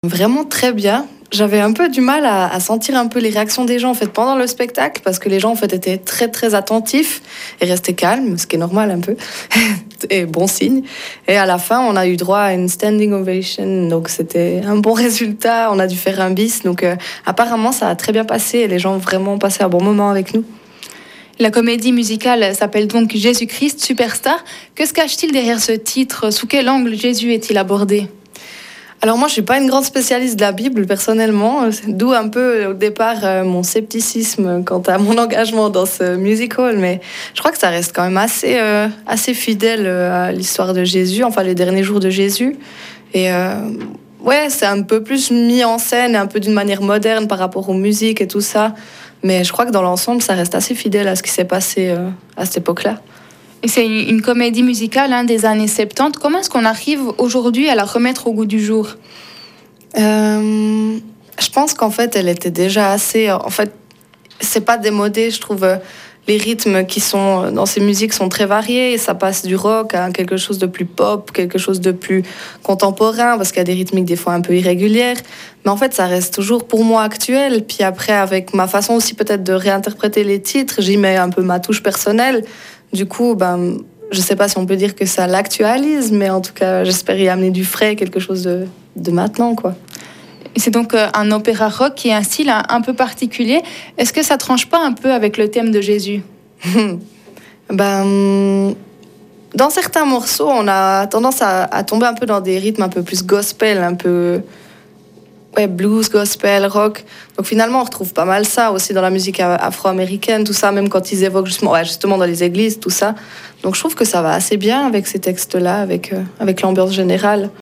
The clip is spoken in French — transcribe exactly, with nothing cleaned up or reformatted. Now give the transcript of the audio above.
Vraiment très bien. J'avais un peu du mal à, à sentir un peu les réactions des gens en fait pendant le spectacle parce que les gens en fait étaient très très attentifs et restaient calmes, ce qui est normal un peu et bon signe. Et à la fin, on a eu droit à une standing ovation, donc c'était un bon résultat. On a dû faire un bis, donc euh, apparemment ça a très bien passé et les gens ont vraiment passé un bon moment avec nous. La comédie musicale s'appelle donc Jésus-Christ Superstar. Que se cache-t-il derrière ce titre? Sous quel angle Jésus est-il abordé? Alors moi, je suis pas une grande spécialiste de la Bible personnellement, d'où un peu au départ euh, mon scepticisme quant à mon engagement dans ce musical, mais je crois que ça reste quand même assez, euh, assez fidèle à l'histoire de Jésus, enfin les derniers jours de Jésus. Et euh, ouais, c'est un peu plus mis en scène, un peu d'une manière moderne par rapport aux musiques et tout ça, mais je crois que dans l'ensemble, ça reste assez fidèle à ce qui s'est passé euh, à cette époque-là. Et c'est une, une comédie musicale hein, des années soixante-dix. Comment est-ce qu'on arrive aujourd'hui à la remettre au goût du jour? euh, Je pense qu'en fait, elle était déjà assez... En fait, c'est pas démodé, je trouve. Les rythmes qui sont dans ces musiques sont très variés. Ça passe du rock à quelque chose de plus pop, quelque chose de plus contemporain, parce qu'il y a des rythmiques des fois un peu irrégulières. Mais en fait, ça reste toujours pour moi actuel. Puis après, avec ma façon aussi peut-être de réinterpréter les titres, j'y mets un peu ma touche personnelle. Du coup, ben, je sais pas si on peut dire que ça l'actualise, mais en tout cas, j'espère y amener du frais, quelque chose de, de maintenant, quoi. C'est donc un opéra rock qui est un style un peu particulier. Est-ce que ça tranche pas un peu avec le thème de Jésus? Ben, dans certains morceaux, on a tendance à, à tomber un peu dans des rythmes un peu plus gospel, un peu ouais, blues, gospel, rock. Donc finalement, on retrouve pas mal ça aussi dans la musique afro-américaine, tout ça, même quand ils évoquent justement, ouais, justement dans les églises, tout ça. Donc je trouve que ça va assez bien avec ces textes-là, avec, euh, avec l'ambiance générale.